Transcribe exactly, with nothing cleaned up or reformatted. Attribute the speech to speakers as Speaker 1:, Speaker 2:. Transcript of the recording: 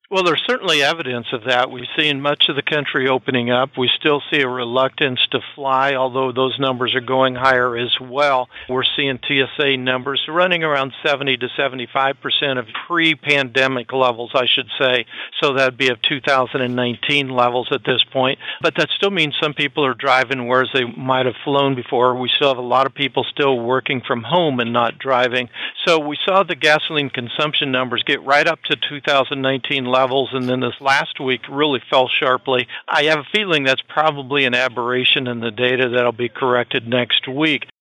Speaker 1: Well, there's certainly evidence of that. We've seen much of the country opening up. We still see a reluctance to fly, although those numbers are going higher as well. We're seeing T S A numbers running around seventy to seventy-five percent of pre-pandemic levels, I should say. So that'd be of two thousand nineteen levels at this point. But that still means some people are driving whereas they might have flown before. We still have a lot of people still working from home and not driving. So we saw the gasoline consumption numbers get right up to two thousand nineteen levels. levels, and then this last week really fell sharply. I have a feeling that's probably an aberration in the data that'll be corrected next week.